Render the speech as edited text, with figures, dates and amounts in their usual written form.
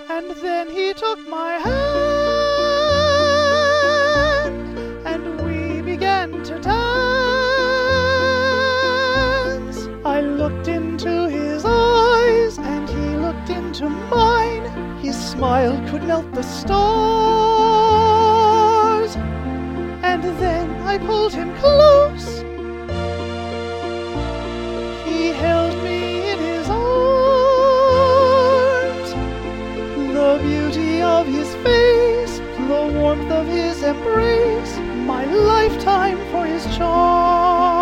And then he took my hand, and we began to dance. I looked into his eyes, and he looked into mine. His smile could melt the stars. And then I pulled him close. He held me in his arms. The beauty of his face, the warmth of his embrace, my lifetime for his charms.